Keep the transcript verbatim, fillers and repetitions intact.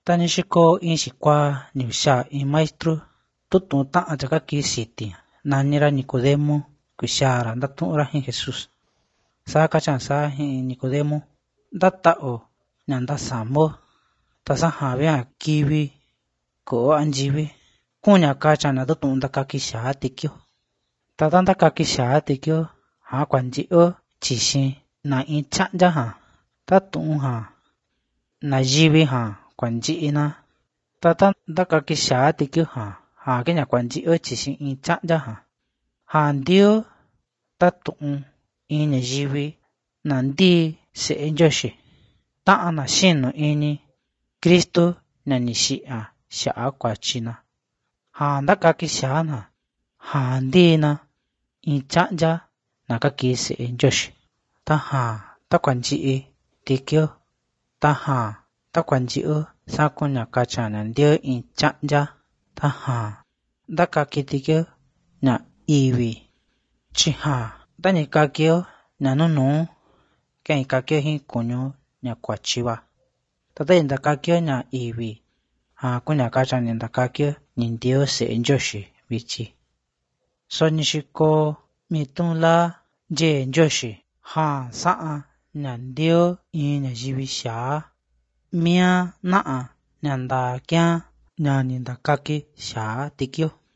Tani shiko in shikwa niusha in maestro tutu ta'a chaka ki siti nanira Nicodemo kushara ndatura hin Jesus. Saka chansa hin Nicodemo data o nyanda sambo tasa havia kiwi ko anjivi kunya kacha na tutu ndaka kisha tikyo. Tata ndaka kisha tikyo ha kwanji o chishin na in chanja ha tatu ha na jivi ha kwanji ina tata ndaka kisha tikyo ha ha kenya kwanji o chishin in chanja ha ha ndio tatu in jivi na ndi se enjoshi ta na shino ini Kristo na nishia sha kwa china ha ndaka kisha na ha ndina in chanja na kakise enjoshi ta ha ta kwanji e tikyo ta ha ta kwanji o sakunya kacha na ndio in chanja ta ha ndaka kitikyo na iwi chi ha tani kakyo na nunu kai kakyo hin kunyo na kwachiwa tata inda kakyo na iwi ha kunya kacha ninda kakyo nindio se enjoshi bichi so nishiko mitula je enjoshi ha saa na ndio in jivi sha mia naa nanda kya na ninda kake sha tikyo